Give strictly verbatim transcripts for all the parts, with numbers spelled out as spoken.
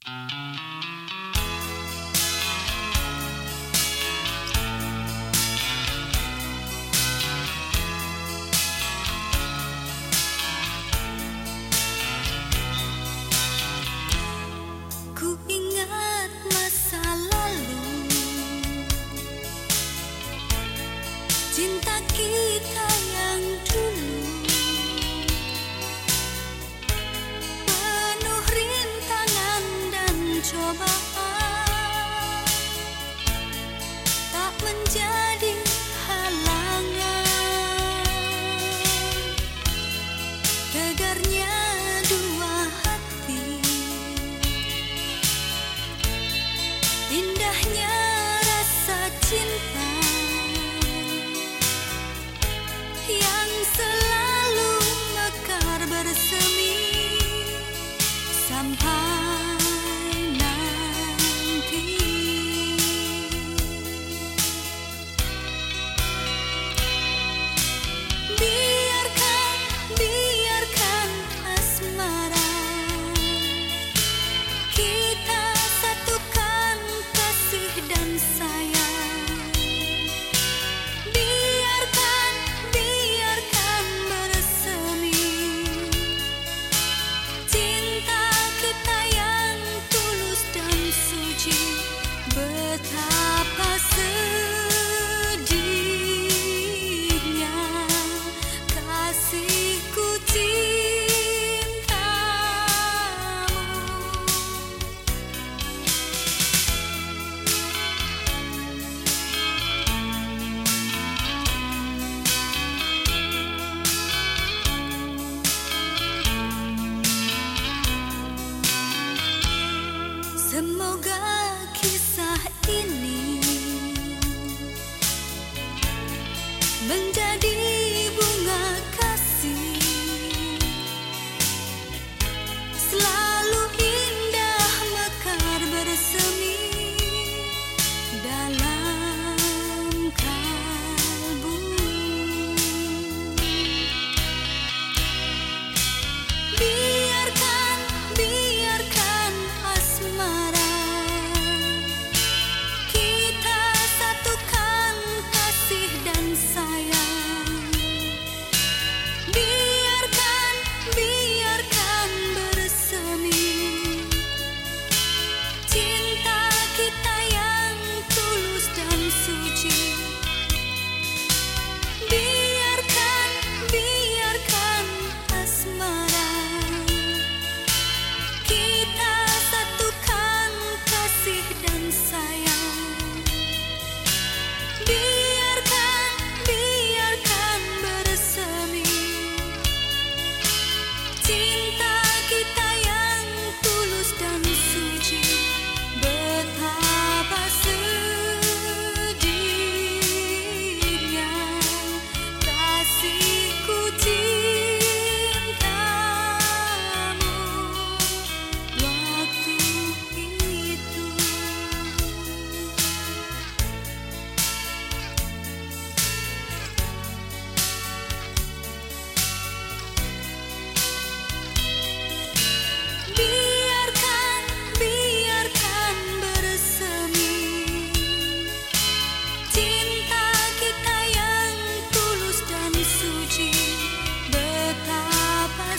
Ku ingat masa lalu, cinta kita yang dulu, penuh rintangan dan cobaan, tak menjadi halangan. Tegarnya dua hati, indahnya rasa cinta yang selalu mekar bersemi sampai nanti. Biarkan, biarkan asmara kita satukan kasih dan sayang. Biarkan, biarkan bersemi cinta kita yang tulus dan suci. Betapa sedihnya kasihku cintamu. Semoga kisah ini menjadi bunga kasih, selalu indah mekar bersemi dalam kalbu. Biarkan, biarkan asmara kita satukan kasih dan sayang. Biarkan, biarkan bersemi cinta kita yang tulus dan suci. Biarkan, biarkan asmara kita satukan kasih dan sayang. Biarkan, biarkan bersemi cinta kita yang tulus dan suci. Betapa sedihnya kasihku cintamu waktu itu. Biarkan, biarkan bersemi cinta kita yang tulus dan suci. Betapa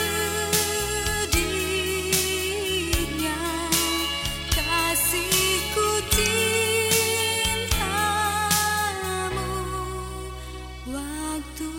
sedihnya kasihku cintamu waktu